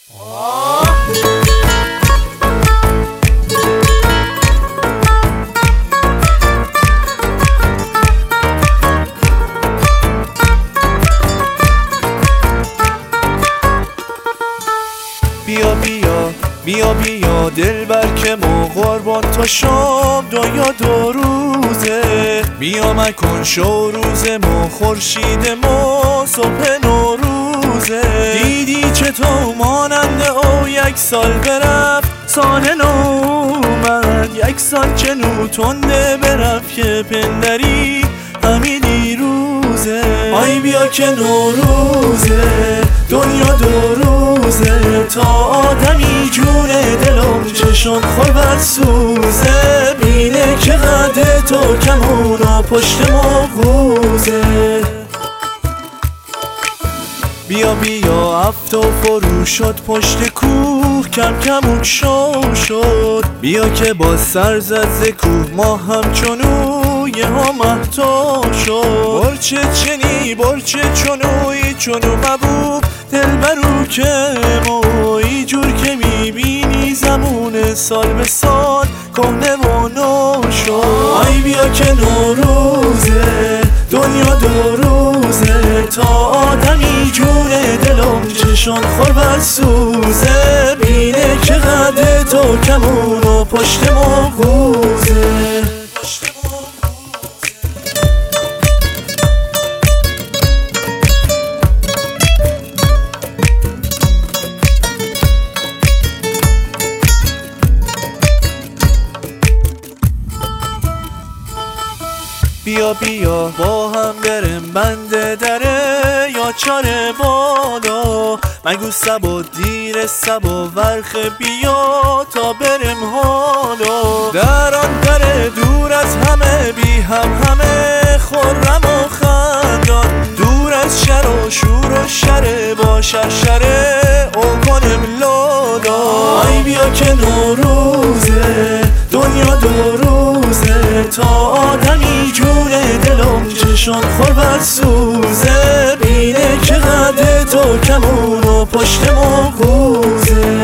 بیا بیا بیا بیا دلبر که ما قربان تا شام دنیا 2 روزه. بیا مکن شو روز ما خورشید ما صبح نوروزه. دیدی چطور مانند او 1 سال برفت سال نو اومد. 1 سال که تنده برفت که پندری همین دیروزه. آی بیا که نوروزه دنیا 2 روزه. تا آدمی جون دلم چشم خور بر سوزه. بینه که قد تو کمونا پشت ما قوزه. بیا بیا افت و فرو شد پشت کوه کم کمون شو شد. بیا که با سر زد ز کوه ما همچنو یه ها مهتا شد. برچه چنی برچه چنوی چنو مبوب دلبرو که موی جور که میبینی زمون سال به سال کهنه و نو شد. آی بیا که نوروزه دنیا 2 روزه. تا آدمی جون دلم چشم خور بر سوزه. بینه که قد تو کمون و پشت ما قوزه. بیا بیا با هم بریم بند دره یا چاره بالا. مگو سبا دیر سبا ورخ بیا تا بریم حالا. در آن دره دور از همه بی همه خرم و خندان. دور از شر و شور و شره با شرشره او کنیم لالا. آی بیا که نوروزه دنیا 2 روزه. تا آدمی جون دلم چشم خور بر سوزه. بینه که قد تو کمون و پشت ما قوزه.